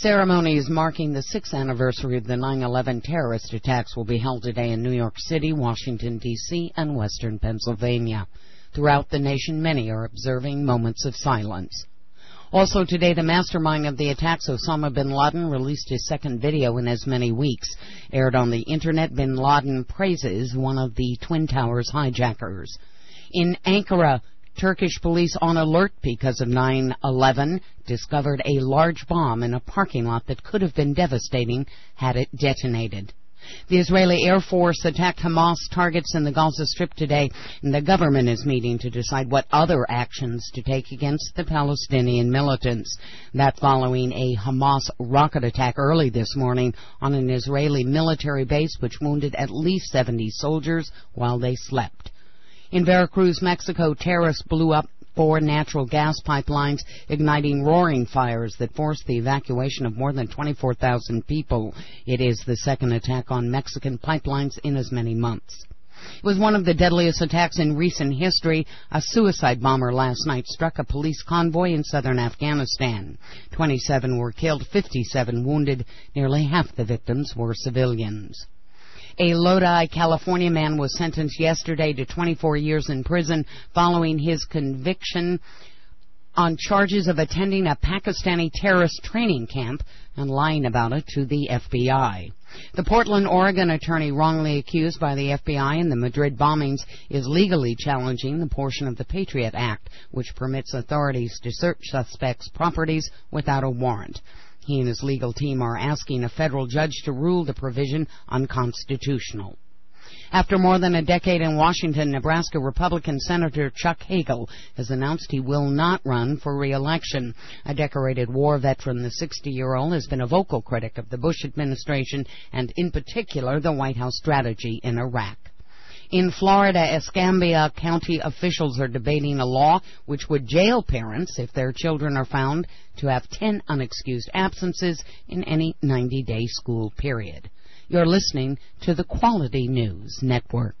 Ceremonies marking the 6th anniversary of the 9/11 terrorist attacks will be held today in New York City, Washington, D.C., and western Pennsylvania. Throughout the nation, many are observing moments of silence. Also today, the mastermind of the attacks, Osama bin Laden, released his second video in as many weeks. Aired on the Internet, bin Laden praises one of the Twin Towers hijackers. In Ankara, Turkish police on alert because of 9/11 discovered a large bomb in a parking lot that could have been devastating had it detonated. The Israeli Air Force attacked Hamas targets in the Gaza Strip today, and the government is meeting to decide what other actions to take against the Palestinian militants. That following a Hamas rocket attack early this morning on an Israeli military base, which wounded at least 70 soldiers while they slept. In Veracruz, Mexico, terrorists blew up 4 natural gas pipelines, igniting roaring fires that forced the evacuation of more than 24,000 people. It is the second attack on Mexican pipelines in as many months. It was one of the deadliest attacks in recent history. A suicide bomber last night struck a police convoy in southern Afghanistan. 27 were killed, 57 wounded. Nearly half the victims were civilians. A Lodi, California man was sentenced yesterday to 24 years in prison following his conviction on charges of attending a Pakistani terrorist training camp and lying about it to the FBI. The Portland, Oregon attorney wrongly accused by the FBI in the Madrid bombings is legally challenging the portion of the Patriot Act, which permits authorities to search suspects' properties without a warrant. He and his legal team are asking a federal judge to rule the provision unconstitutional. After more than a decade in Washington, Nebraska Republican Senator Chuck Hagel has announced he will not run for re-election. A decorated war veteran, the 60-year-old, has been a vocal critic of the Bush administration and, in particular, the White House strategy in Iraq. In Florida, Escambia County officials are debating a law which would jail parents if their children are found to have 10 unexcused absences in any 90-day school period. You're listening to the Quality News Network.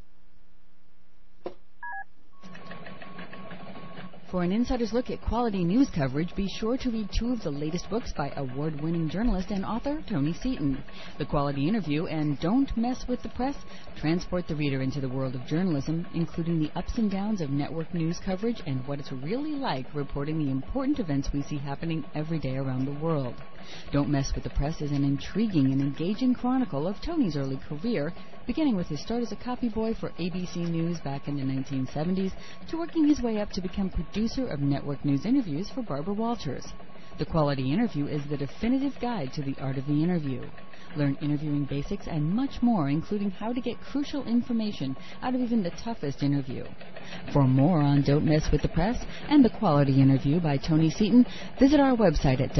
For an insider's look at quality news coverage, be sure to read 2 of the latest books by award-winning journalist and author Tony Seaton. The Quality Interview and Don't Mess with the Press transport the reader into the world of journalism, including the ups and downs of network news coverage and what it's really like reporting the important events we see happening every day around the world. Don't Mess with the Press is an intriguing and engaging chronicle of Tony's early career, beginning with his start as a copy boy for ABC News back in the 1970s to working his way up to become producer of network news interviews for Barbara Walters. The Quality Interview is the definitive guide to the art of the interview. Learn interviewing basics and much more, including how to get crucial information out of even the toughest interview. For more on Don't Mess with the Press and The Quality Interview by Tony Seaton, visit our website at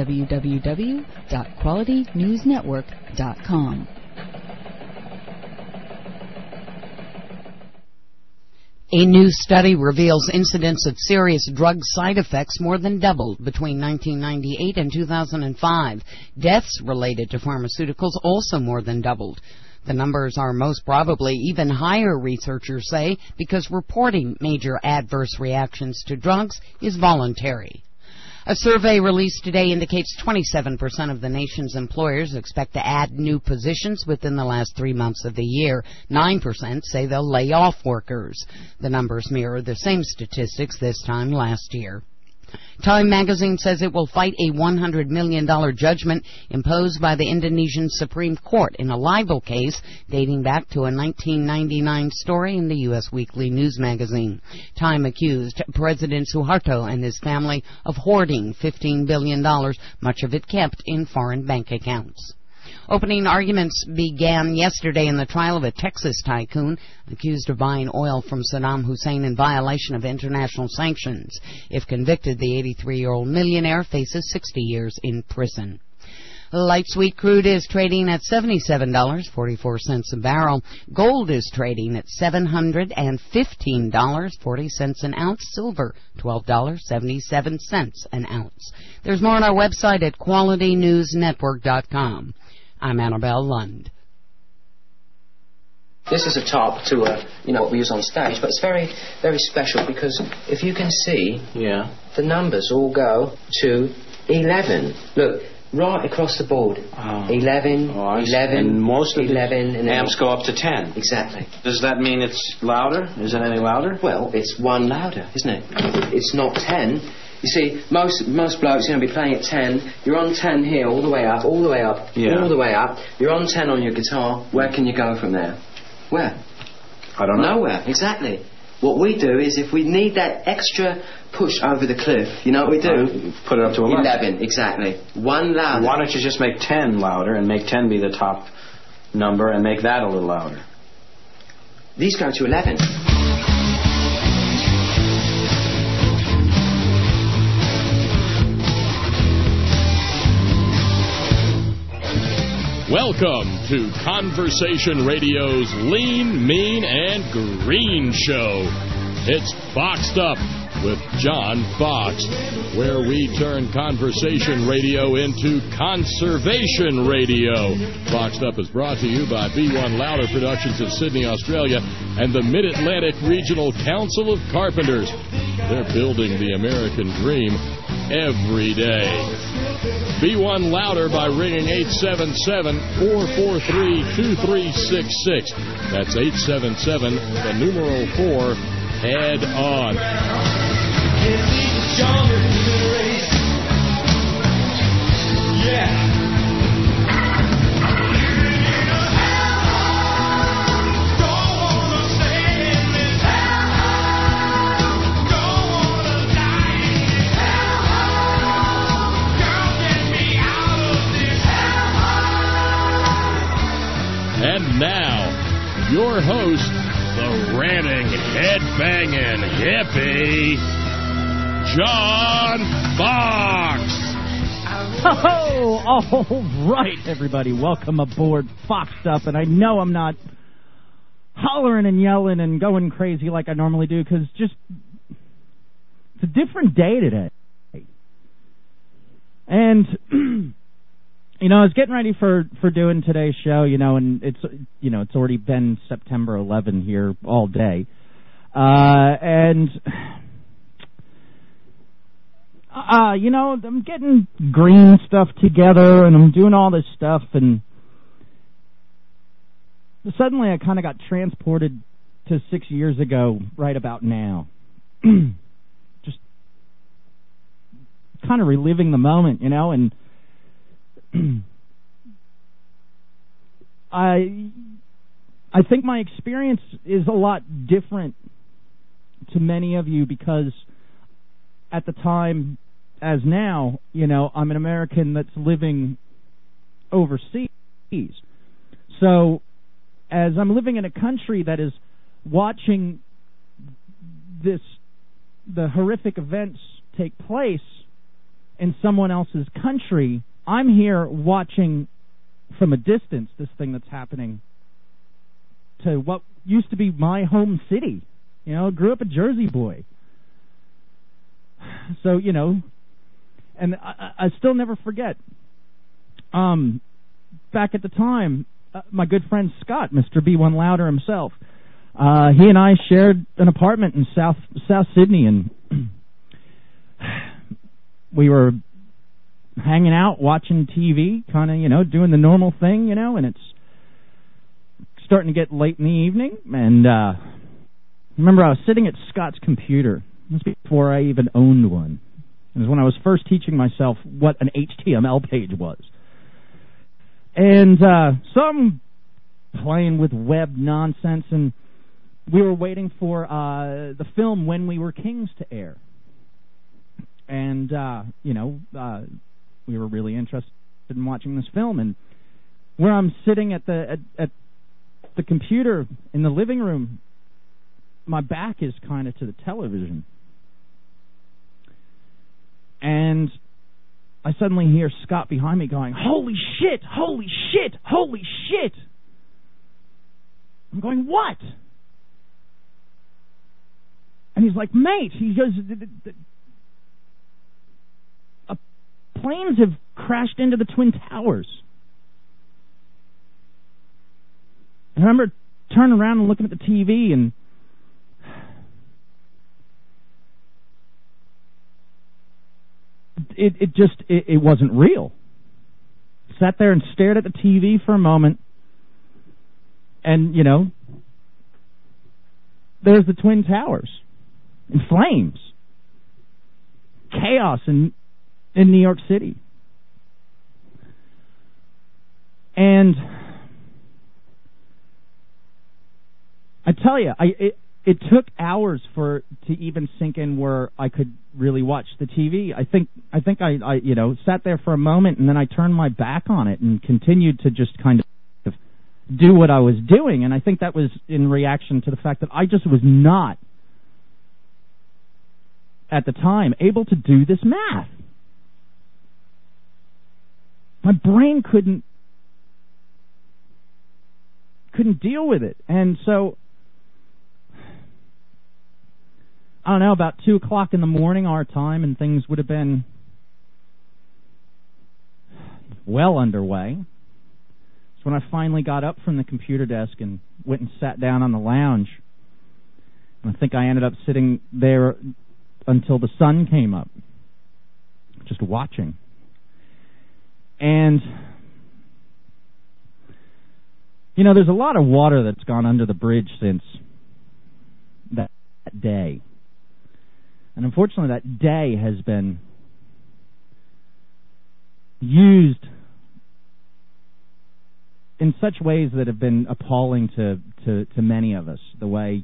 www.qualitynewsnetwork.com. A new study reveals incidents of serious drug side effects more than doubled between 1998 and 2005. Deaths related to pharmaceuticals also more than doubled. The numbers are most probably even higher, researchers say, because reporting major adverse reactions to drugs is voluntary. A survey released today indicates 27% of the nation's employers expect to add new positions within the last 3 months of the year. 9% say they'll lay off workers. The numbers mirror the same statistics this time last year. Time magazine says it will fight a $100 million judgment imposed by the Indonesian Supreme Court in a libel case dating back to a 1999 story in the U.S. Weekly News magazine. Time accused President Suharto and his family of hoarding $15 billion, much of it kept in foreign bank accounts. Opening arguments began yesterday in the trial of a Texas tycoon accused of buying oil from Saddam Hussein in violation of international sanctions. If convicted, the 83-year-old millionaire faces 60 years in prison. Light sweet crude is trading at $77.44 a barrel. Gold is trading at $715.40 an ounce. Silver, $12.77 an ounce. There's more on our website at QualityNewsNetwork.com. I'm Annabelle Lund. This is a top to what we use on stage, but it's very, very special because if you can see, the numbers all go to 11. Look, right across the board. 11, 11, and most of 11, and amps go up to 10. Exactly. Does that mean it's louder? Is it any louder? Well, it's 1 louder, isn't it? It's not 10. You see, most blokes, be playing at 10. You're on 10 here, all the way up, all the way up, all the way up. You're on 10 on your guitar. Where can you go from there? Where? I don't know. Nowhere, exactly. What we do is, if we need that extra push over the cliff, you know what we do? Put it up to 11. 11, exactly. 1 louder. Why don't you just make 10 louder and make 10 be the top number and make that a little louder? These go to 11. Welcome to Conversation Radio's Lean, Mean, and Green Show. It's Boxed Up with John Fox, where we turn conversation radio into conservation radio. Boxed Up is brought to you by B1 Louder Productions of Sydney, Australia, and the Mid-Atlantic Regional Council of Carpenters. They're building the American dream every day. B1 Louder by ringing 877-443-2366. That's 877, the numeral 4, head on. Yeah. And now, your host, the ranting, head-banging hippie, John Fox. Oh, all right, everybody. Welcome aboard Foxed Up. And I know I'm not hollering and yelling and going crazy like I normally do, because just it's a different day today. And I was getting ready for doing today's show, and it's already been September 11 here all day, and I'm getting green stuff together, and I'm doing all this stuff, and suddenly I kind of got transported to 6 years ago, right about now, just kind of reliving the moment, and I think my experience is a lot different to many of you, because at the time as now, I'm an American that's living overseas. So as I'm living in a country that is watching the horrific events take place in someone else's country, I'm here watching from a distance this thing that's happening to what used to be my home city. Grew up a Jersey boy. So, and I still never forget. Back at the time, my good friend Scott, Mr. B1 Louder himself, he and I shared an apartment in South Sydney, and we were hanging out, watching TV, kind of, doing the normal thing, and it's starting to get late in the evening, and remember I was sitting at Scott's computer. This was before I even owned one. It was when I was first teaching myself what an HTML page was. And so I'm playing with web nonsense, and we were waiting for the film When We Were Kings to air. And, we were really interested in watching this film, and where I'm sitting at the computer in the living room, my back is kind of to the television. And I suddenly hear Scott behind me going, "Holy shit, holy shit, holy shit." I'm going, "What?" And he's like, "Mate," he goes, "planes have crashed into the Twin Towers." And I remember turning around and looking at the TV, and it wasn't real. sat there and stared at the TV for a moment, and, there's the Twin Towers in flames. Chaos in New York City. And I tell you, it took hours to even sink in where I could really watch the TV. I think I sat there for a moment, and then I turned my back on it and continued to just kind of do what I was doing. And I think that was in reaction to the fact that I just was not, at the time, able to do this math. My brain couldn't deal with it. And so, I don't know, about 2 o'clock in the morning our time, and things would have been well underway. So when I finally got up from the computer desk and went and sat down on the lounge, and I think I ended up sitting there until the sun came up, just watching. And, there's a lot of water that's gone under the bridge since that day. And unfortunately, that day has been used in such ways that have been appalling to many of us. The way,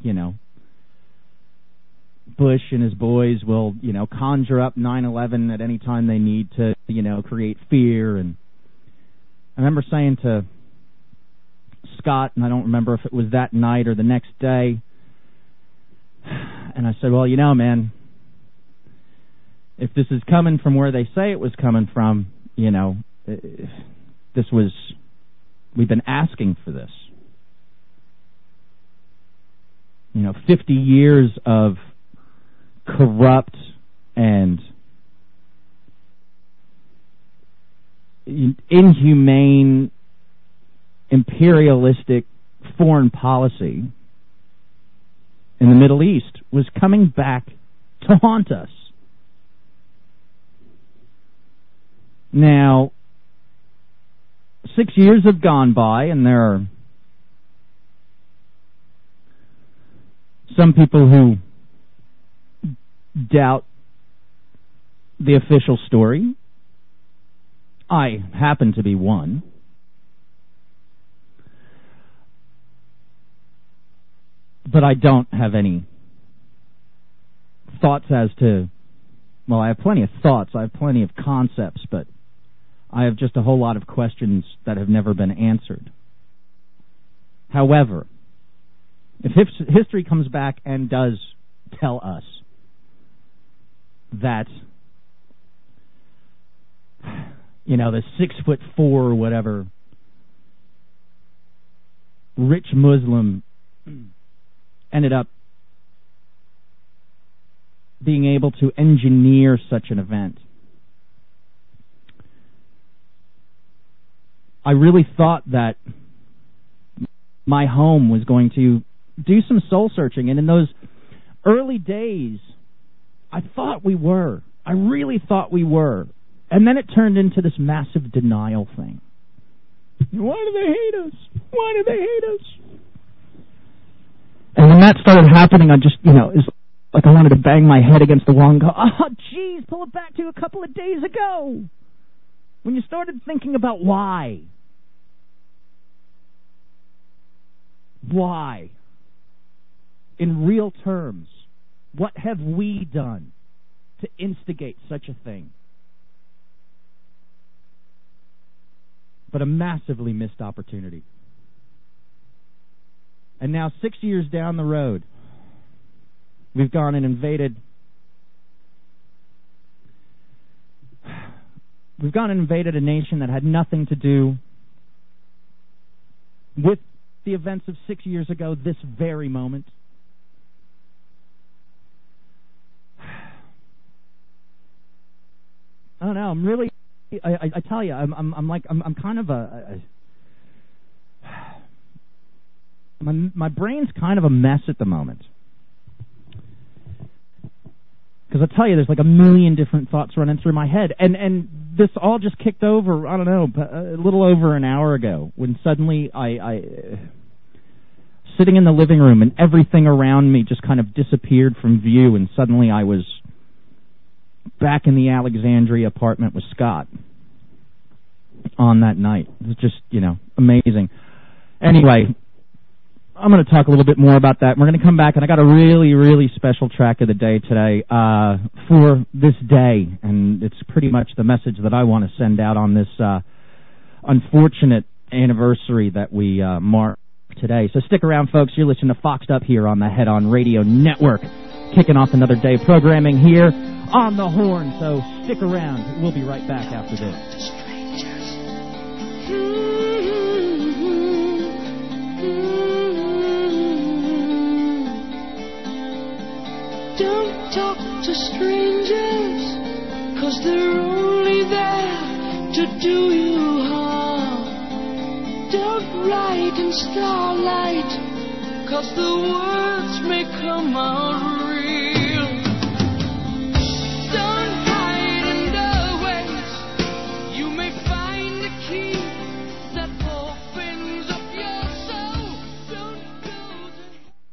Bush and his boys will, conjure up 9/11 at any time they need to, create fear. And I remember saying to Scott, and I don't remember if it was that night or the next day, and I said, well, man, if this is coming from where they say it was coming from, we've been asking for this. 50 years of corrupt and inhumane, imperialistic foreign policy in the Middle East was coming back to haunt us. Now, 6 years have gone by, and there are some people who doubt the official story. I happen to be one. But I don't have any thoughts as to, well, I have plenty of thoughts, I have plenty of concepts, but I have just a whole lot of questions that have never been answered. However, if history comes back and does tell us that, the 6'4" or whatever rich Muslim ended up being able to engineer such an event, I really thought that my home was going to do some soul searching, and in those early days, I thought we were. I really thought we were. And then it turned into this massive denial thing. Why do they hate us? Why do they hate us? And when that started happening, I just, it's like I wanted to bang my head against the wall and go, oh, geez, pull it back to a couple of days ago. When you started thinking about why. Why? In real terms, what have we done to instigate such a thing? But a massively missed opportunity. And now 6 years down the road, we've gone and invaded a nation that had nothing to do with the events of 6 years ago, this very moment. I don't know, I'm really, I tell you, I'm kind of my brain's kind of a mess at the moment. Because I tell you, there's like a million different thoughts running through my head. And this all just kicked over, I don't know, a little over an hour ago, when suddenly I sitting in the living room and everything around me just kind of disappeared from view, and suddenly I was back in the Alexandria apartment with Scott on that night. It was just, amazing. Anyway, I'm going to talk a little bit more about that. We're going to come back, and I got a really, really special track of the day today for this day, and it's pretty much the message that I want to send out on this unfortunate anniversary that we mark today. So stick around, folks. You're listening to Foxed Up here on the Head On Radio Network, kicking off another day of programming here on the Horn. So stick around. We'll be right back after this. Don't talk to strangers, 'cause they're only there to do you harm. Don't write in starlight, 'cause the words may come out real. Don't hide in doorways, you may find the key that opens up your soul. Don't go to...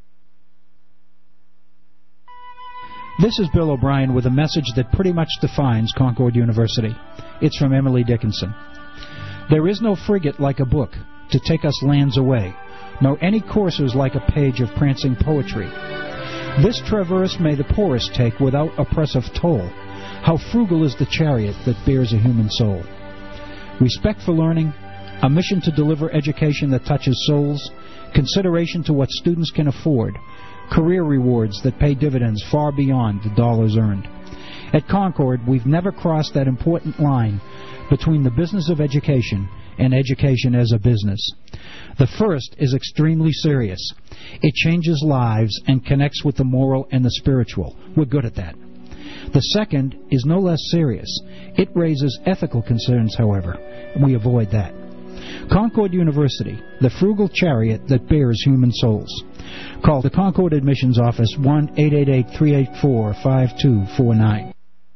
This is Bill O'Brien with a message that pretty much defines Concord University. It's from Emily Dickinson. There is no frigate like a book to take us lands away, nor any coursers like a page of prancing poetry. This traverse may the poorest take without oppressive toll. How frugal is the chariot that bears a human soul. Respect for learning, a mission to deliver education that touches souls, consideration to what students can afford, career rewards that pay dividends far beyond the dollars earned. At Concord, we've never crossed that important line between the business of education and education as a business. The first is extremely serious. It changes lives and connects with the moral and the spiritual. We're good at that. The second is no less serious. It raises ethical concerns, however. We avoid that. Concord University, the frugal chariot that bears human souls. Call the Concord Admissions Office 1-888-384-5249.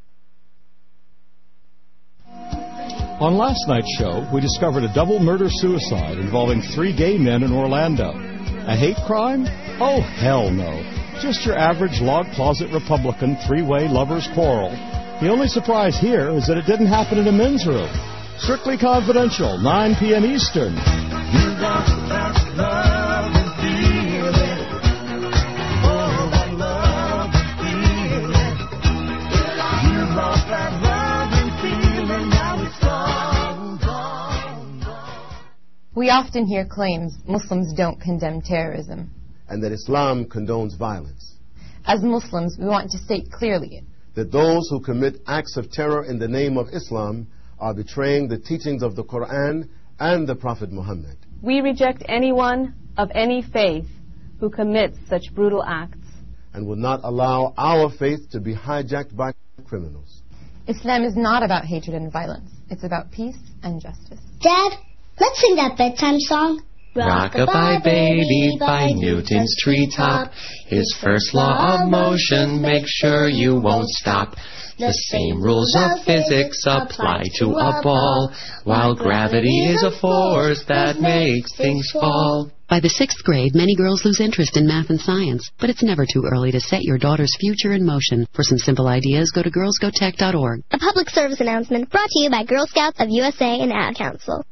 On last night's show, we discovered a double murder-suicide involving 3 gay men in Orlando. A hate crime? Oh, hell no. Just your average log closet Republican 3-way lovers quarrel. The only surprise here is that it didn't happen in a men's room. Strictly Confidential, 9 p.m. Eastern. You got that love and feeling. Oh, that love and feeling. You lost that love and feeling. Now it's gone, gone, gone. We often hear claims Muslims don't condemn terrorism, and that Islam condones violence. As Muslims, we want to state clearly that those who commit acts of terror in the name of Islam are betraying the teachings of the Quran and the Prophet Muhammad. We reject anyone of any faith who commits such brutal acts, and will not allow our faith to be hijacked by criminals. Islam is not about hatred and violence. It's about peace and justice. Dad, let's sing that bedtime song. Rock-a-bye baby by Newton's treetop. His first law of motion, make sure you won't stop. The same rules of physics apply to a ball, while gravity is a force that makes things fall. By the 6th grade, many girls lose interest in math and science, but it's never too early to set your daughter's future in motion. For some simple ideas, go to girlsgotech.org. A public service announcement brought to you by Girl Scouts of USA and Ad Council.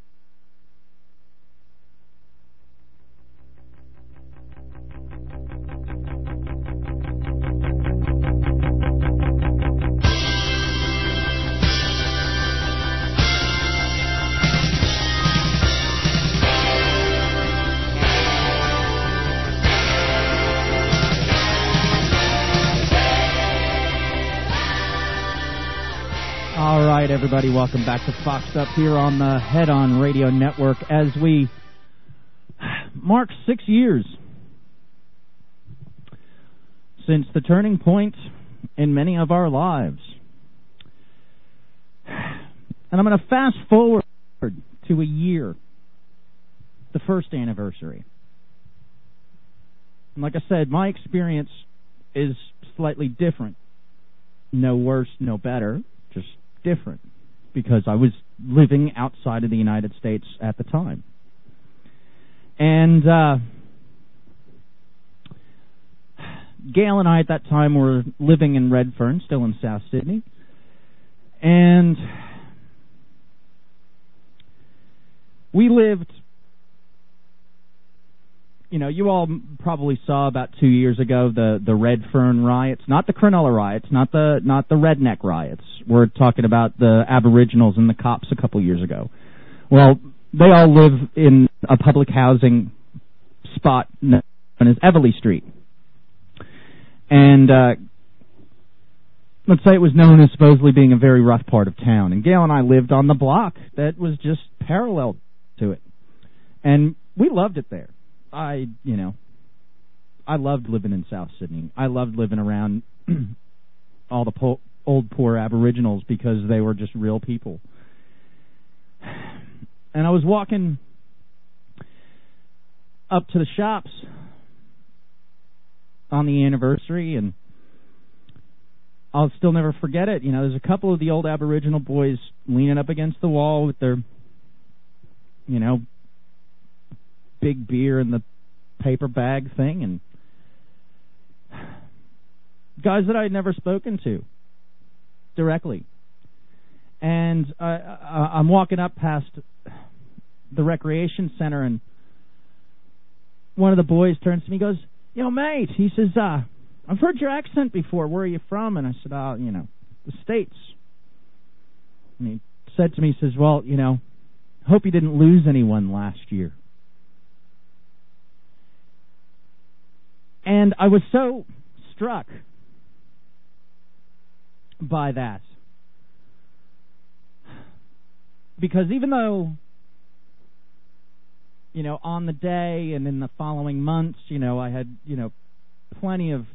All right, everybody, welcome back to Foxed Up here on the Head On Radio Network as we mark 6 years since the turning point in many of our lives. And I'm going to fast forward to a year, the first anniversary. And like I said, my experience is slightly different. No worse, no better, just different. because I was living outside of the United States at the time. And Gail and I at that time were living in Redfern, still in South Sydney. And we lived, you all probably saw about 2 years ago the Redfern riots, not the Cronulla riots, not the redneck riots. We're talking about the Aboriginals and the cops a couple years ago. Well, they all live in a public housing spot known as Everleigh Street. And let's say it was known as supposedly being a very rough part of town. And Gail and I lived on the block that was just parallel to it. And we loved it there. I loved living in South Sydney. I loved living around all the old poor Aboriginals because they were just real people. And I was walking up to the shops on the anniversary, and I'll still never forget it. There's a couple of the old Aboriginal boys leaning up against the wall with their, big beer in the paper bag thing, and guys that I had never spoken to directly. And I'm walking up past the recreation center, and one of the boys turns to me and goes, "Yo, mate," he says, "I've heard your accent before. Where are you from?" And I said, the States. And he said to me, he says, "Well, hope you didn't lose anyone last year." And I was so struck by that. Because even though, on the day and in the following months, I had, plenty of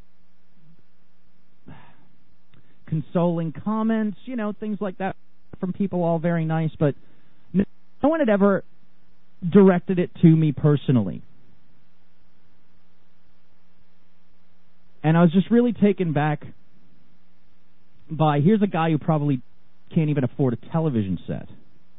consoling comments, things like that from people, all very nice, but no one had ever directed it to me personally. And I was just really taken back by, here's a guy who probably can't even afford a television set.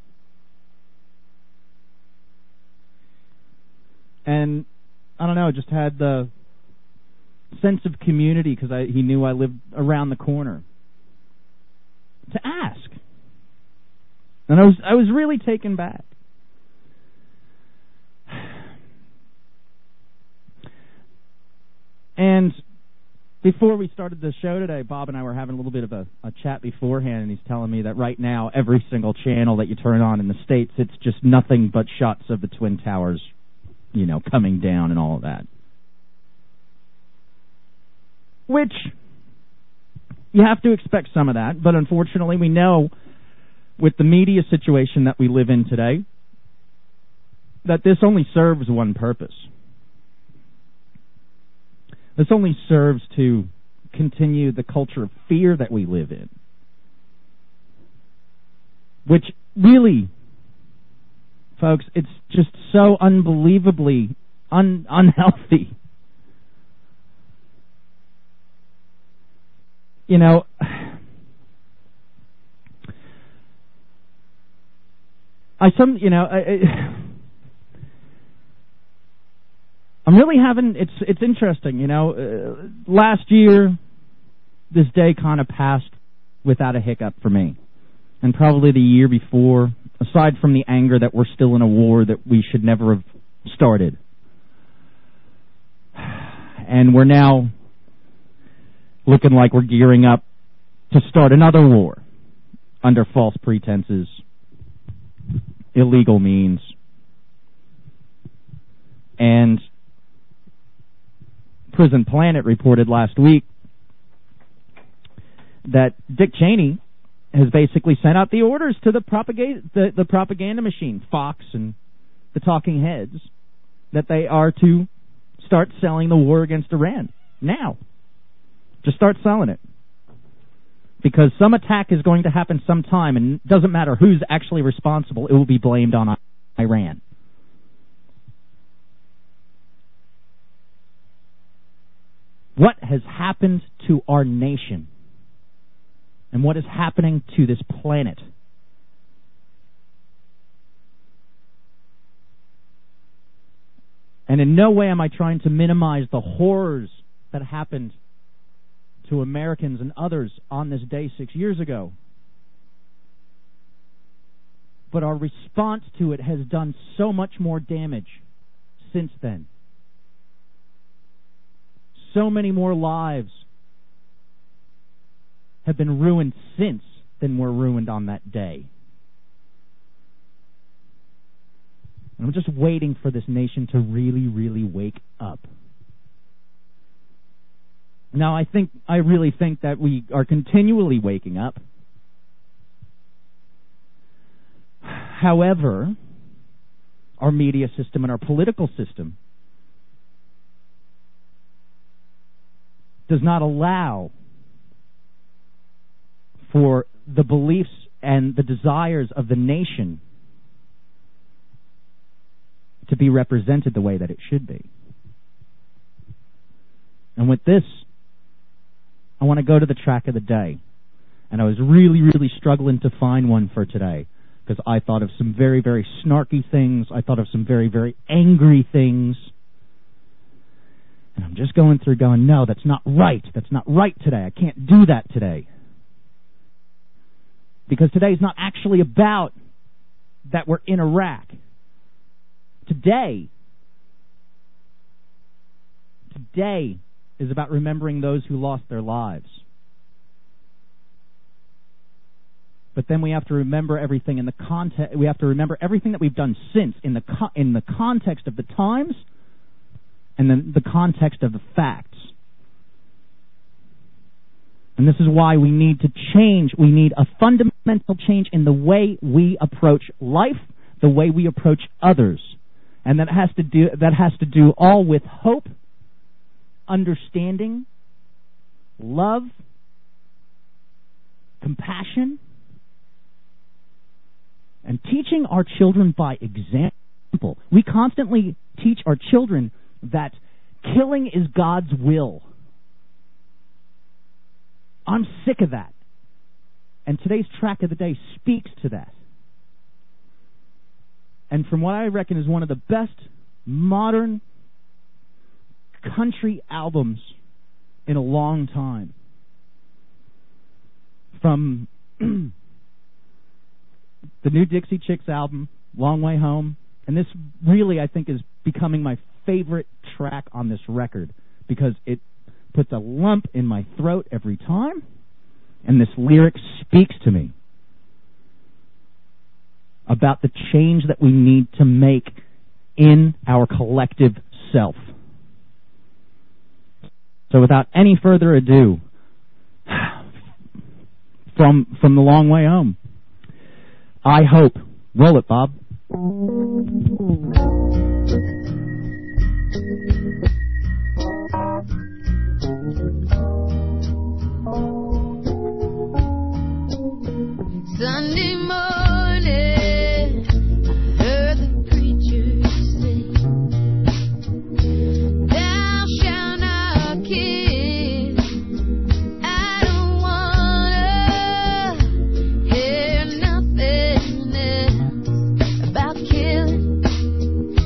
And, I don't know, just had the sense of community because he knew I lived around the corner to ask. And I was really taken back. And before we started the show today, Bob and I were having a little bit of a chat beforehand, and he's telling me that right now every single channel that you turn on in the States, it's just nothing but shots of the Twin Towers, coming down and all of that. Which, you have to expect some of that, but unfortunately we know with the media situation that we live in today that this only serves one purpose. This only serves to continue the culture of fear that we live in. Which really, folks, it's just so unbelievably unhealthy. I'm really having, it's interesting, last year, this day kind of passed without a hiccup for me. And probably the year before, aside from the anger that we're still in a war that we should never have started. And we're now looking like we're gearing up to start another war under false pretenses, illegal means. And Prison Planet reported last week that Dick Cheney has basically sent out the orders to the propaganda machine, Fox and the talking heads, that they are to start selling the war against Iran now. Just start selling it. Because some attack is going to happen sometime, and it doesn't matter who's actually responsible, it will be blamed on Iran. What has happened to our nation, and what is happening to this planet And in no way am I trying to minimize the horrors that happened to Americans and others on this day 6 years ago. But our response to it has done so much more damage since then. So many more lives have been ruined since than were ruined on that day. And I'm just waiting for this nation to really, really wake up. Now, I really think that we are continually waking up. However, our media system and our political system does not allow for the beliefs and the desires of the nation to be represented the way that it should be. And with this, I want to go to the track of the day. And I was really, really struggling to find one for today, because I thought of some very, very snarky things. I thought of some very, very angry things. And I'm just going through going, no, that's not right. That's not right today. I can't do that today. Because today is not actually about that we're in Iraq. Today is about remembering those who lost their lives. But then we have to remember everything in the context. We have to remember everything that we've done since in the context of the times, and then the context of the facts. And this is why we need to change. We need a fundamental change in the way we approach life, the way we approach others, and that has to do all with hope, understanding, love, compassion, and teaching our children by example. We constantly teach our children that killing is God's will. I'm sick of that. And today's track of the day speaks to that. And from what I reckon is one of the best modern country albums in a long time. From the new Dixie Chicks album, Long Way Home. And this really, I think, is becoming my favorite track on this record, because it puts a lump in my throat every time, and this lyric speaks to me about the change that we need to make in our collective self. So without any further ado, from the Long Way Home, I hope. Roll it, Bob. Sunday morning, I heard the preacher say, "Thou shalt not kill." I don't wanna hear nothing else about killing.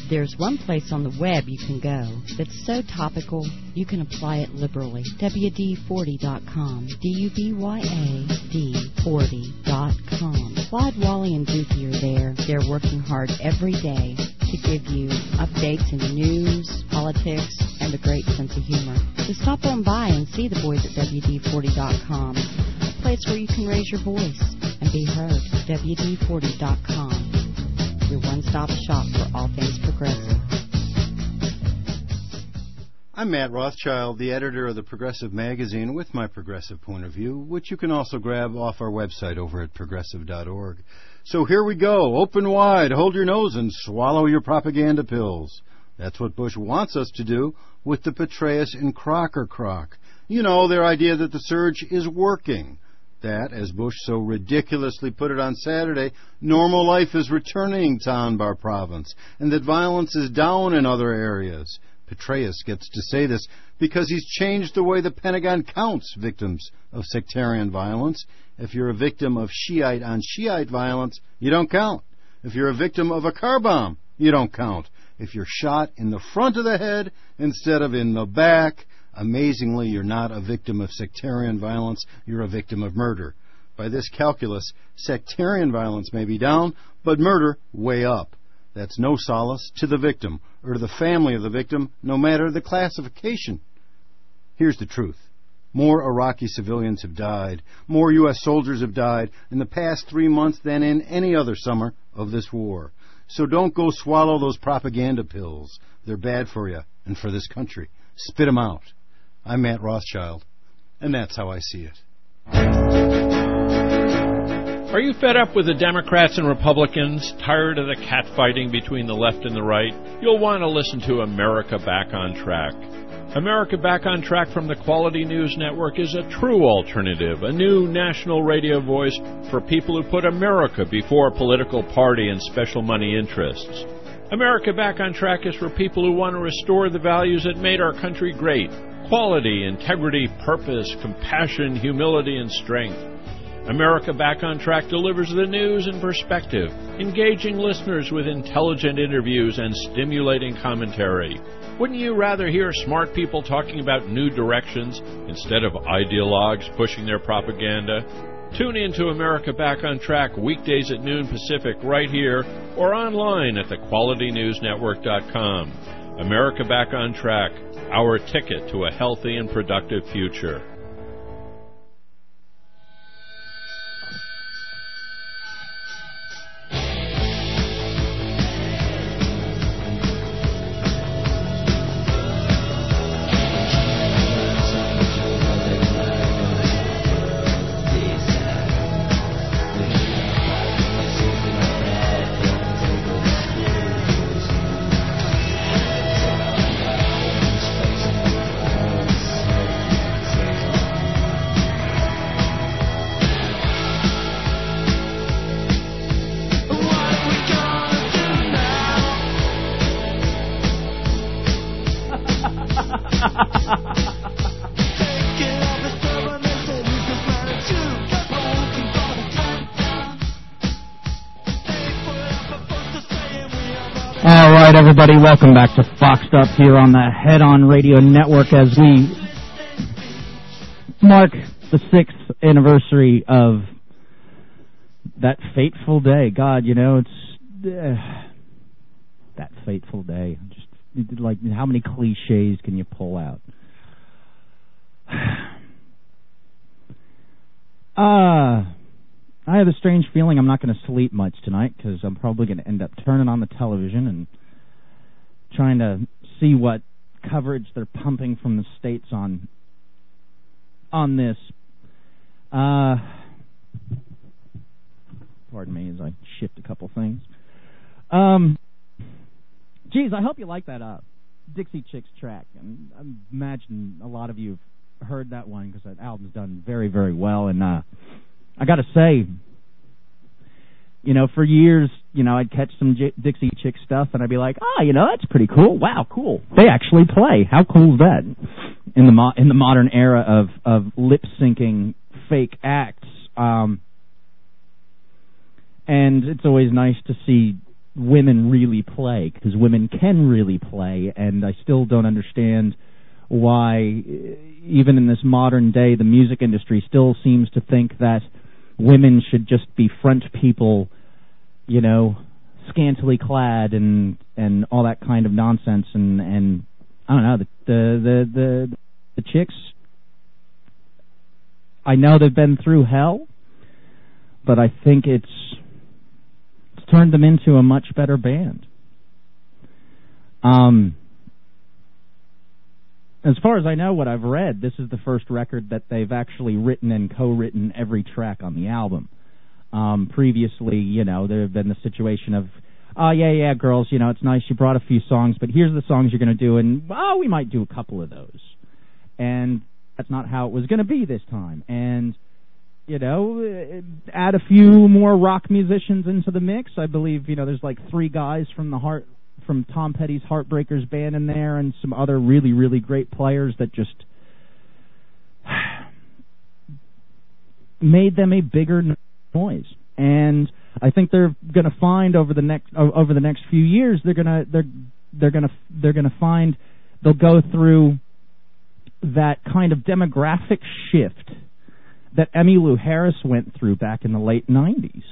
There's one place on the web you can go that's so topical you can apply it liberally. WD40.com. DUBYAD40.com. Clyde, Wally, and Dookie are there. They're working hard every day to give you updates in the news, politics, and a great sense of humor. So stop on by and see the boys at WD40.com. A place where you can raise your voice and be heard. WD40.com. Your one-stop shop for all things progressive. I'm Matt Rothschild, the editor of the Progressive Magazine, with my progressive point of view, which you can also grab off our website over at progressive.org. So here we go. Open wide, hold your nose, and swallow your propaganda pills. That's what Bush wants us to do with the Petraeus and Crocker crock. You know, their idea that the surge is working. That, as Bush so ridiculously put it on Saturday, normal life is returning to Anbar province, and that violence is down in other areas. Petraeus gets to say this because he's changed the way the Pentagon counts victims of sectarian violence. If you're a victim of Shiite on Shiite violence, you don't count. If you're a victim of a car bomb, you don't count. If you're shot in the front of the head instead of in the back, amazingly, you're not a victim of sectarian violence, you're a victim of murder. By this calculus, sectarian violence may be down, but murder way up. That's no solace to the victim or to the family of the victim, no matter the classification. Here's the truth. More Iraqi civilians have died, more U.S. soldiers have died in the past 3 months than in any other summer of this war. So don't go swallow those propaganda pills. They're bad for you and for this country. Spit them out. I'm Matt Rothschild, and that's how I see it. Are you fed up with the Democrats and Republicans, tired of the catfighting between the left and the right? You'll want to listen to America Back on Track. America Back on Track from the Quality News Network is a true alternative, a new national radio voice for people who put America before political party and special money interests. America Back on Track is for people who want to restore the values that made our country great: quality, integrity, purpose, compassion, humility, and strength. America Back on Track delivers the news and perspective, engaging listeners with intelligent interviews and stimulating commentary. Wouldn't you rather hear smart people talking about new directions instead of ideologues pushing their propaganda? Tune in to America Back on Track weekdays at noon Pacific right here or online at thequalitynewsnetwork.com. America Back on Track, our ticket to a healthy and productive future. All right, everybody, welcome back to Foxed Up here on the Head On Radio Network as we mark the 6th anniversary of that fateful day. God, you know, it's that fateful day. Just like, how many cliches can you pull out? I have a strange feeling I'm not going to sleep much tonight because I'm probably going to end up turning on the television and trying to see what coverage they're pumping from the States on this. Pardon me as I shift a couple things. Geez, I hope you like that Dixie Chicks track. And I imagine a lot of you have heard that one because that album's done very, very well. And I got to say, you know, for years, you know, I'd catch some Dixie Chick stuff and I'd be like, you know, that's pretty cool. Wow, cool. They actually play. How cool is that? In the modern era of lip syncing fake acts, and it's always nice to see women really play, because women can really play, and I still don't understand why, even in this modern day, the music industry still seems to think that women should just be front people, you know, scantily clad and all that kind of nonsense, and I don't know, the chicks, I know they've been through hell, but I think it's turned them into a much better band. As far as I know, what I've read, this is the first record that they've actually written and co-written every track on the album. Previously, you know, there have been the situation of, oh, yeah, girls, you know, it's nice you brought a few songs, but here's the songs you're going to do, and, oh, we might do a couple of those. And that's not how it was going to be this time. And, you know, add a few more rock musicians into the mix. I believe, you know, there's like 3 guys from Tom Petty's Heartbreakers band in there, and some other really, really great players that just made them a bigger noise. And I think they're going to find over the next few years they're going to find they'll go through that kind of demographic shift that Emmylou Harris went through back in the late 90s,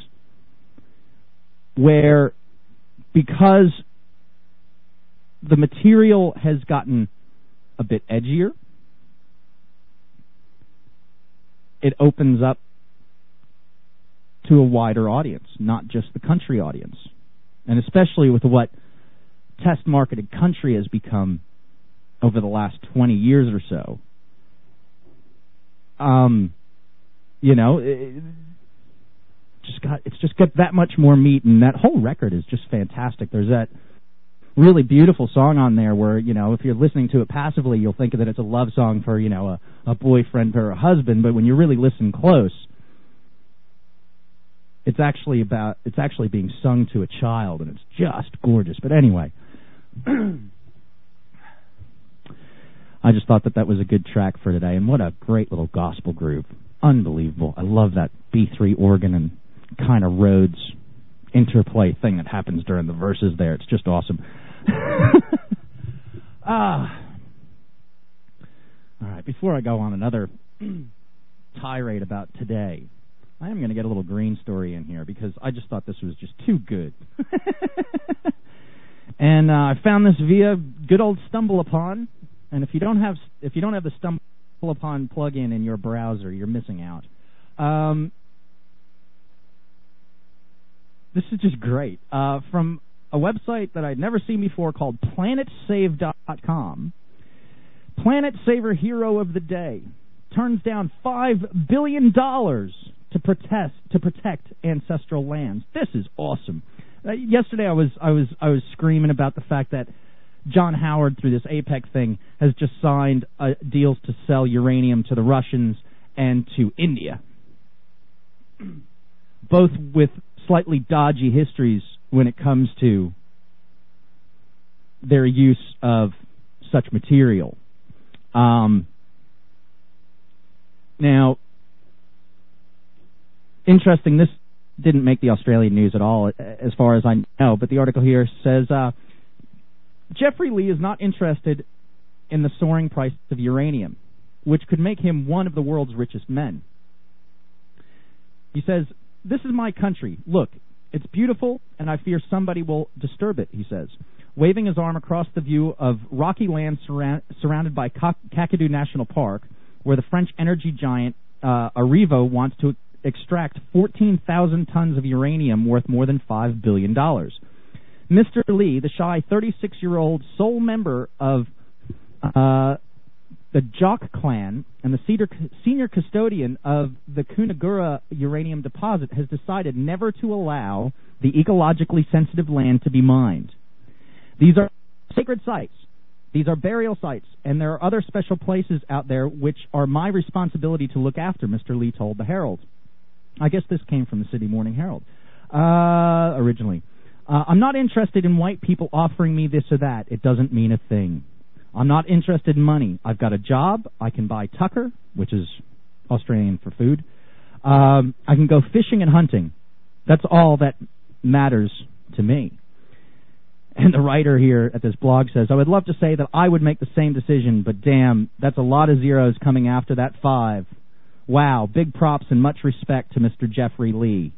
where because the material has gotten a bit edgier, it opens up to a wider audience, not just the country audience. And especially with what test-marketed country has become over the last 20 years or so. You know, it's just got that much more meat, and that whole record is just fantastic. There's that really beautiful song on there where, you know, if you're listening to it passively, you'll think that it's a love song for, you know, a boyfriend or a husband, but when you really listen close, it's actually being sung to a child, and it's just gorgeous. But anyway, I just thought that was a good track for today, and what a great little gospel groove. Unbelievable. I love that B3 organ and kind of Rhodes interplay thing that happens during the verses there. It's just awesome. All right, before I go on another tirade about today, I am going to get a little Green story in here because I just thought this was just too good. And I found this via good old StumbleUpon, and if you don't have the StumbleUpon plugin in your browser, you're missing out. This is just great. From a website that I'd never seen before called PlanetSave.com. Planet Saver Hero of the Day turns down $5 billion to protect ancestral lands. This is awesome. Yesterday I was screaming about the fact that John Howard, through this APEC thing, has just signed deals to sell uranium to the Russians and to India, both with slightly dodgy histories when it comes to their use of such material. Now, interesting, this didn't make the Australian news at all, as far as I know, but the article here says, Jeffrey Lee is not interested in the soaring price of uranium, which could make him one of the world's richest men. He says, "This is my country. Look, it's beautiful, and I fear somebody will disturb it," he says, waving his arm across the view of rocky land surrounded by Kakadu National Park, where the French energy giant Arrivo wants to extract 14,000 tons of uranium worth more than $5 billion. Mr. Lee, the shy 36-year-old sole member of the Jock clan and the senior custodian of the Kunagura uranium deposit, has decided never to allow the ecologically sensitive land to be mined. These are sacred sites. These are burial sites, and there are other special places out there which are my responsibility to look after, Mr. Lee told the Herald. I guess this came from the Sydney Morning Herald originally. I'm not interested in white people offering me this or that. It doesn't mean a thing. I'm not interested in money. I've got a job. I can buy tucker, which is Australian for food. I can go fishing and hunting. That's all that matters to me. And the writer here at this blog says, I would love to say that I would make the same decision, but damn, that's a lot of zeros coming after that 5. Wow, big props and much respect to Mr. Jeffrey Lee.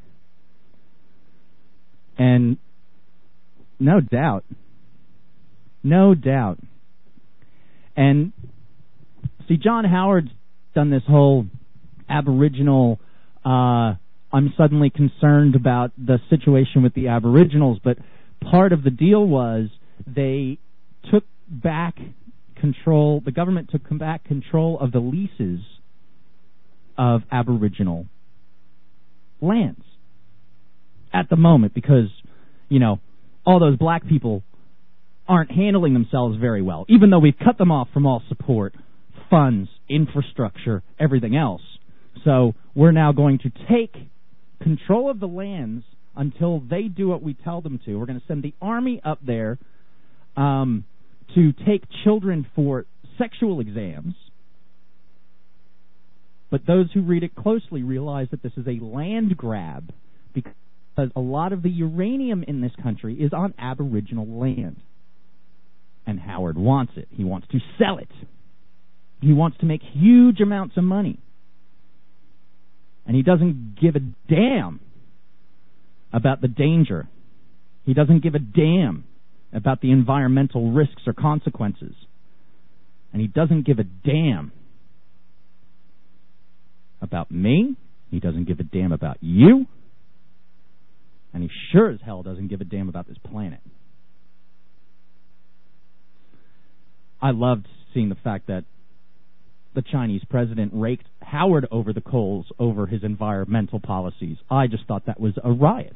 And no doubt. No doubt. And see, John Howard's done this whole Aboriginal, I'm suddenly concerned about the situation with the Aboriginals, but part of the deal was they took back control, the government took back control of the leases of Aboriginal lands at the moment because, all those black people aren't handling themselves very well, even though we've cut them off from all support, funds, infrastructure, everything else. So we're now going to take control of the lands until they do what we tell them to. We're going to send the army up there to take children for sexual exams. But those who read it closely realize that this is a land grab because a lot of the uranium in this country is on Aboriginal land. And Howard wants it. He wants to sell it. He wants to make huge amounts of money. And he doesn't give a damn about the danger. He doesn't give a damn about the environmental risks or consequences. And he doesn't give a damn about me. He doesn't give a damn about you. And he sure as hell doesn't give a damn about this planet. I loved seeing the fact that the Chinese president raked Howard over the coals over his environmental policies. I just thought that was a riot.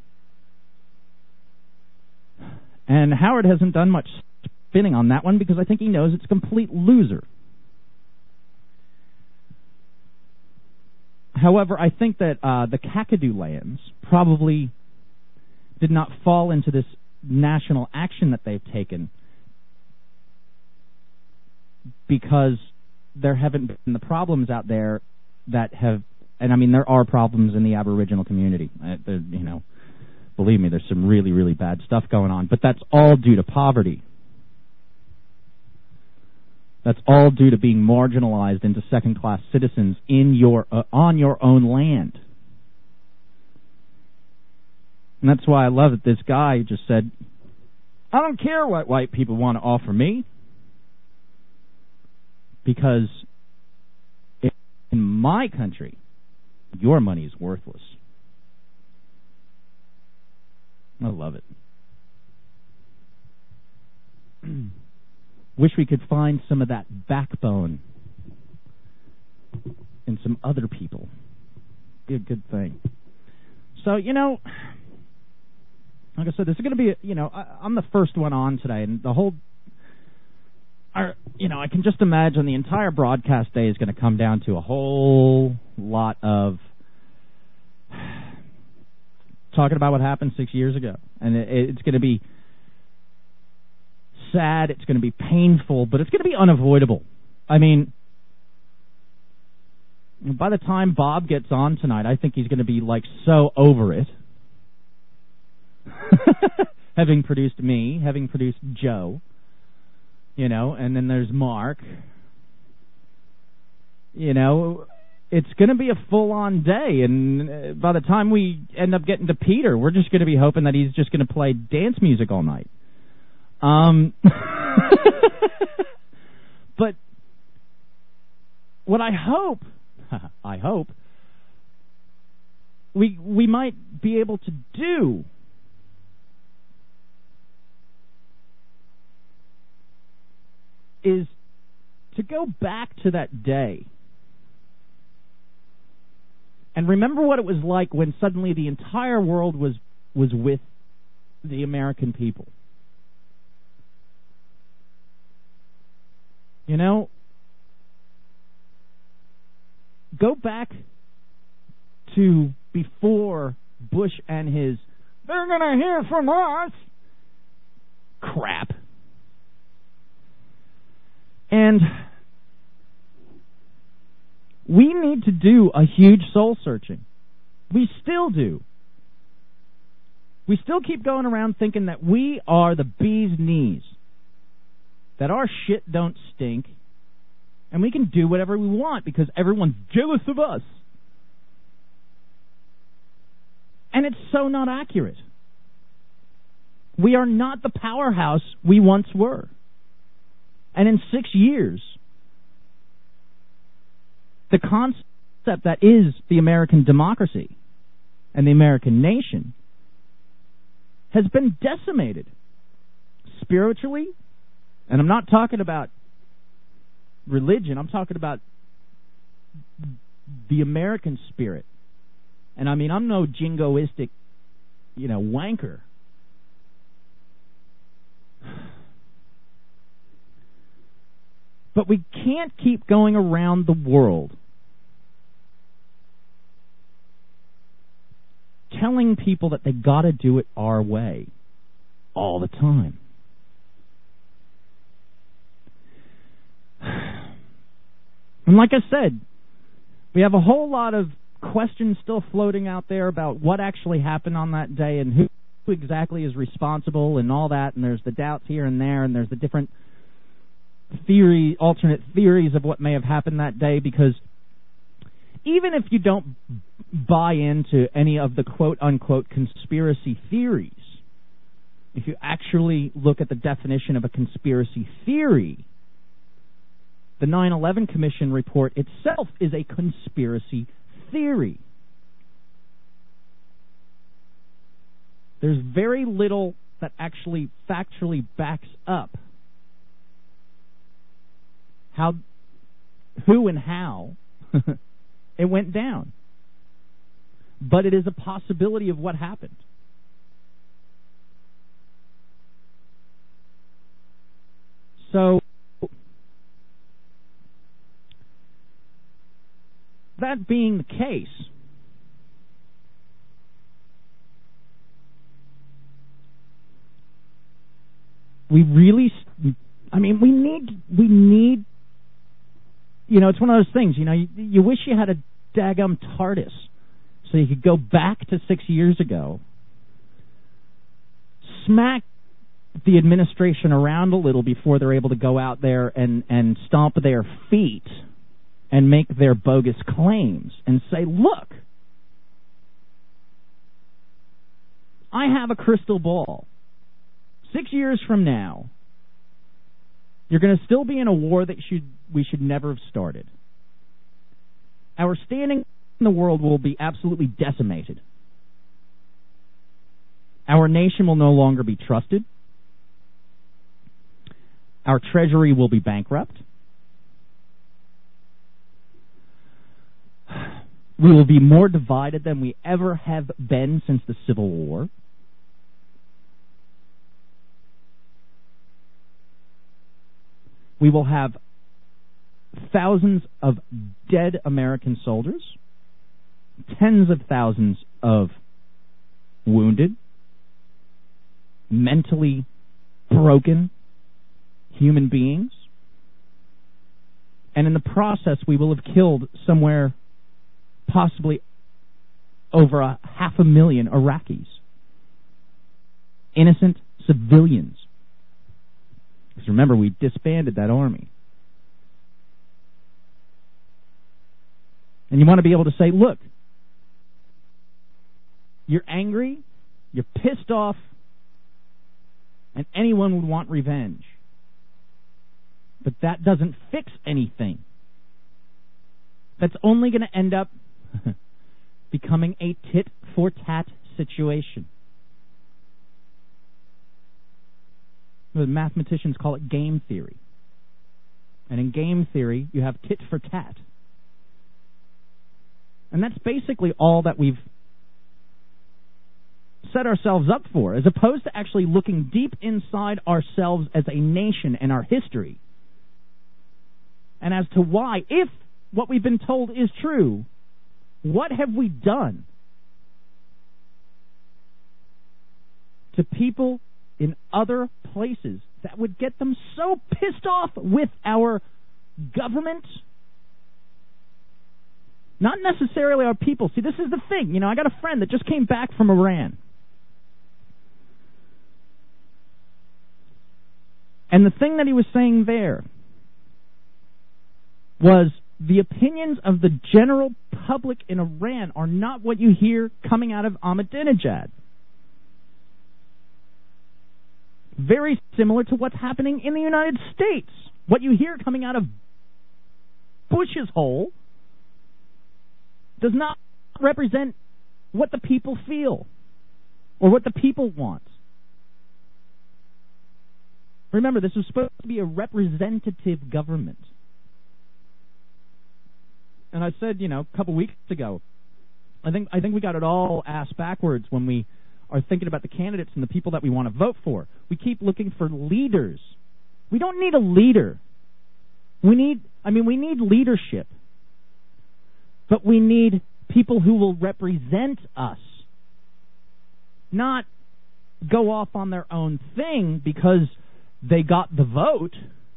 And Howard hasn't done much spinning on that one because I think he knows it's a complete loser. However, I think that the Kakadu lands probably did not fall into this national action that they've taken because there haven't been the problems out there that have, and I mean there are problems in the Aboriginal community. Believe me, there's some really, really bad stuff going on, but that's all due to poverty. That's all due to being marginalized into second-class citizens in on your own land. And that's why I love that this guy just said, I don't care what white people want to offer me, because in my country, your money is worthless. I love it. Wish we could find some of that backbone in some other people. Be a good thing. So, like I said, this is going to be, I'm the first one on today, and the whole, I can just imagine the entire broadcast day is going to come down to a whole lot of talking about what happened 6 years ago. And it's going to be sad, it's going to be painful, but it's going to be unavoidable. I mean, by the time Bob gets on tonight, I think he's going to be so over it. Having produced me, having produced Joe, and then there's Mark. It's going to be a full-on day, and by the time we end up getting to Peter, we're just going to be hoping that he's just going to play dance music all night. But what I hope we might be able to do is to go back to that day and remember what it was like when suddenly the entire world was with the American people. Go back to before Bush and his "they're going to hear from us" crap. And we need to do a huge soul searching. We still do. We still keep going around thinking that we are the bee's knees, that our shit don't stink, and we can do whatever we want because everyone's jealous of us. And it's so not accurate. We are not the powerhouse we once were. And in 6 years, the concept that is the American democracy and the American nation has been decimated spiritually, and I'm not talking about religion, I'm talking about the American spirit. And I mean, I'm no jingoistic, wanker. But we can't keep going around the world telling people that they got to do it our way all the time. And like I said, we have a whole lot of questions still floating out there about what actually happened on that day and who exactly is responsible and all that, and there's the doubts here and there, and there's the different alternate theories of what may have happened that day, because even if you don't buy into any of the quote-unquote conspiracy theories, if you actually look at the definition of a conspiracy theory, the 9/11 Commission report itself is a conspiracy theory. There's very little that actually factually backs up who and how it went down. But it is a possibility of what happened. So, that being the case, we need, it's one of those things, you wish you had a daggum TARDIS so you could go back to 6 years ago, smack the administration around a little before they're able to go out there and stomp their feet and make their bogus claims and say, look, I have a crystal ball. 6 years from now, you're going to still be in a war that we should never have started. Our standing in the world will be absolutely decimated. Our nation will no longer be trusted. Our treasury will be bankrupt. We will be more divided than we ever have been since the Civil War. We will have thousands of dead American soldiers, tens of thousands of wounded, mentally broken human beings. And in the process, we will have killed somewhere possibly over 500,000 Iraqis. Innocent civilians. Because remember, we disbanded that army. And you want to be able to say, look, you're angry, you're pissed off, and anyone would want revenge. But that doesn't fix anything. That's only going to end up becoming a tit-for-tat situation. The mathematicians call it game theory. And in game theory, you have tit-for-tat. And that's basically all that we've set ourselves up for, as opposed to actually looking deep inside ourselves as a nation and our history. And as to why, if what we've been told is true, what have we done to people in other places that would get them so pissed off with our government? Not necessarily our people. See, this is the thing. I got a friend that just came back from Iran. And the thing that he was saying there was the opinions of the general public in Iran are not what you hear coming out of Ahmadinejad. Very similar to what's happening in the United States. What you hear coming out of Bush's hole does not represent what the people feel or what the people want. Remember, this was supposed to be a representative government. And I said, a couple weeks ago, I think we got it all ass backwards when we are thinking about the candidates and the people that we want to vote for. We keep looking for leaders. We don't need a leader. We need leadership. But we need people who will represent us. Not go off on their own thing because they got the vote.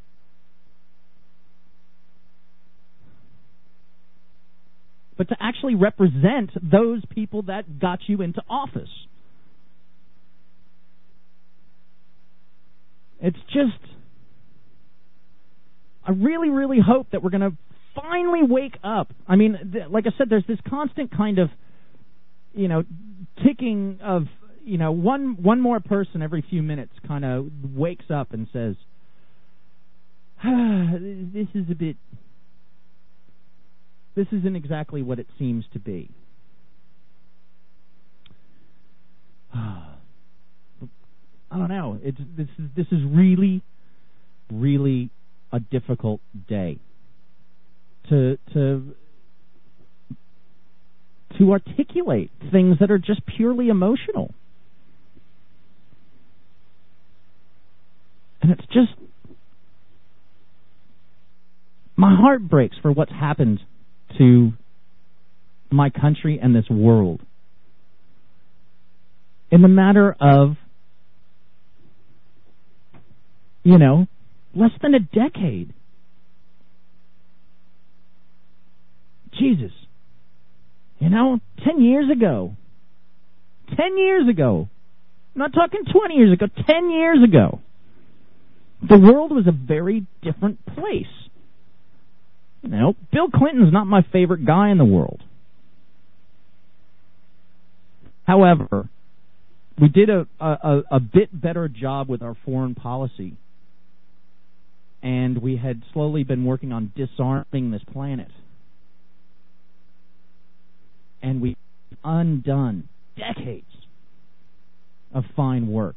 But to actually represent those people that got you into office. It's just, I really, really hope that we're going to finally wake up. I mean, like I said, there's this constant kind of, ticking of, one more person every few minutes kind of wakes up and says, this isn't exactly what it seems to be. I don't know. This is really, really a difficult day to articulate things that are just purely emotional. And it's just, my heart breaks for what's happened to my country and this world in the matter of, less than a decade. Jesus. 10 years ago. 10 years ago. I'm not talking 20 years ago. 10 years ago. The world was a very different place. Bill Clinton's not my favorite guy in the world. However, we did a bit better job with our foreign policy. And we had slowly been working on disarming this planet. And we've undone decades of fine work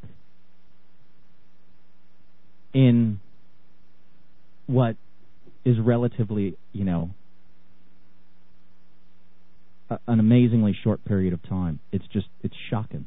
in what is relatively, an amazingly short period of time. It's shocking.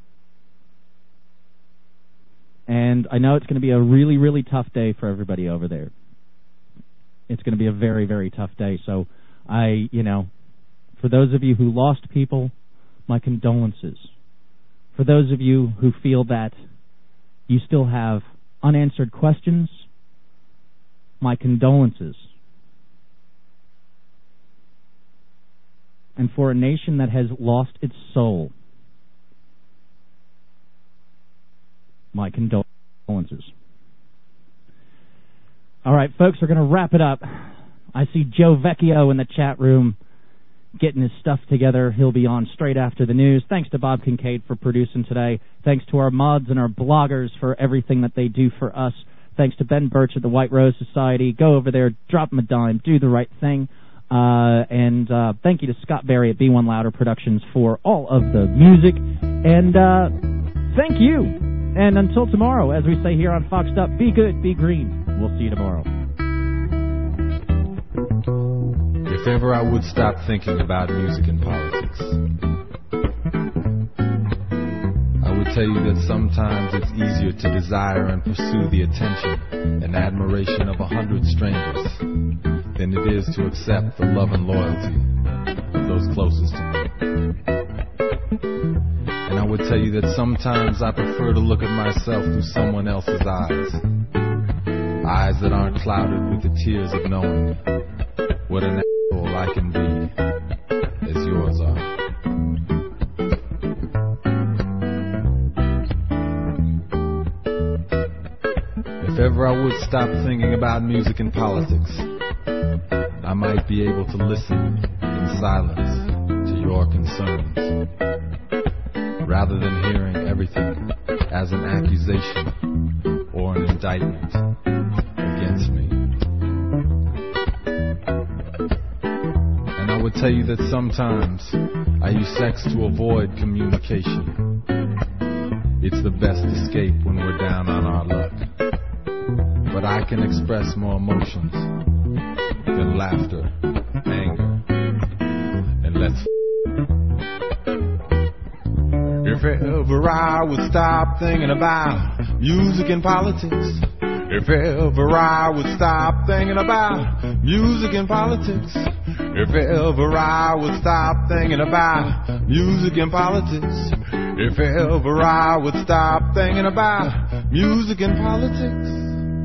And I know it's going to be a really, really tough day for everybody over there. It's going to be a very, very tough day. So for those of you who lost people, my condolences. For those of you who feel that you still have unanswered questions, my condolences. And for a nation that has lost its soul, my condolences. All right, folks, we're going to wrap it up. I see Joe Vecchio in the chat room getting his stuff together. He'll be on straight after the news. Thanks to Bob Kincaid for producing today. Thanks to our mods and our bloggers for everything that they do for us. Thanks to Ben Birch at the White Rose Society. Go over there, drop him a dime, do the right thing. And thank you to Scott Berry at B1 Louder Productions for all of the music. And thank you. And until tomorrow, as we say here on Foxed Up, be good, be green. We'll see you tomorrow. If ever I would stop thinking about music and politics, I would tell you that sometimes it's easier to desire and pursue the attention and admiration of 100 strangers than it is to accept the love and loyalty of those closest to me. And I would tell you that sometimes I prefer to look at myself through someone else's eyes. Eyes that aren't clouded with the tears of knowing what an asshole I can be as yours are. If ever I I would stop thinking about music and politics, I might be able to listen in silence to your concerns, rather than hearing everything as an accusation or an indictment against me. And I would tell you that sometimes I use sex to avoid communication. It's the best escape when we're down on our luck. But I can express more emotions than laughter, anger, and let's if ever I would stop thinking about music and politics, if ever I would stop thinking about music and politics, if ever I would stop thinking about music and politics, if ever I would stop thinking about music and politics.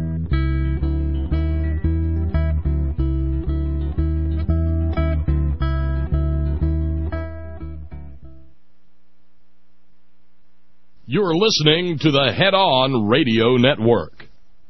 You're listening to the Head On Radio Network.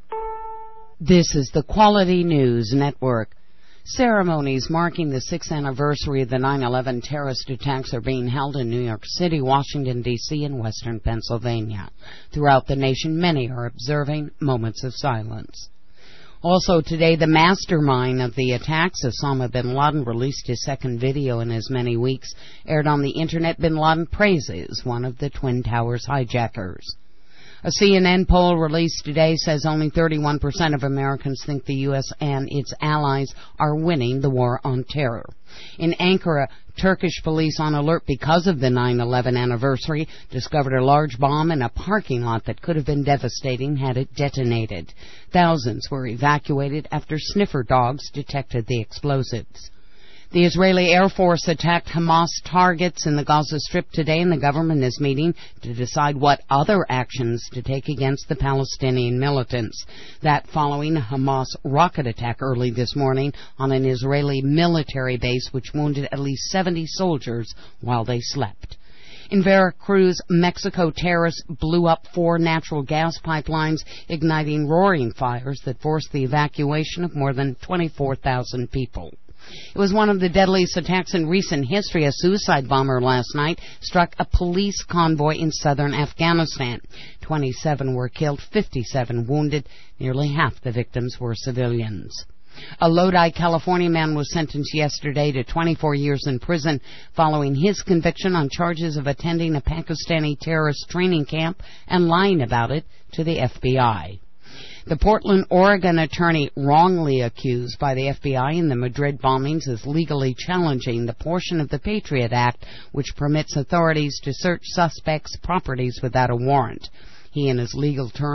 This is the Quality News Network. Ceremonies marking the 6th anniversary of the 9/11 terrorist attacks are being held in New York City, Washington, D.C., and western Pennsylvania. Throughout the nation, many are observing moments of silence. Also today, the mastermind of the attacks, Osama bin Laden, released his second video in as many weeks. Aired on the Internet, bin Laden praises one of the Twin Towers hijackers. A CNN poll released today says only 31% of Americans think the U.S. and its allies are winning the war on terror. In Ankara, Turkish police on alert because of the 9/11 anniversary discovered a large bomb in a parking lot that could have been devastating had it detonated. Thousands were evacuated after sniffer dogs detected the explosives. The Israeli Air Force attacked Hamas targets in the Gaza Strip today, and the government is meeting to decide what other actions to take against the Palestinian militants. That following a Hamas rocket attack early this morning on an Israeli military base, which wounded at least 70 soldiers while they slept. In Veracruz, Mexico, terrorists blew up 4 natural gas pipelines, igniting roaring fires that forced the evacuation of more than 24,000 people. It was one of the deadliest attacks in recent history. A suicide bomber last night struck a police convoy in southern Afghanistan. 27 were killed, 57 wounded. Nearly half the victims were civilians. A Lodi, California man was sentenced yesterday to 24 years in prison following his conviction on charges of attending a Pakistani terrorist training camp and lying about it to the FBI. The Portland, Oregon attorney wrongly accused by the FBI in the Madrid bombings is legally challenging the portion of the Patriot Act which permits authorities to search suspects' properties without a warrant. He and his legal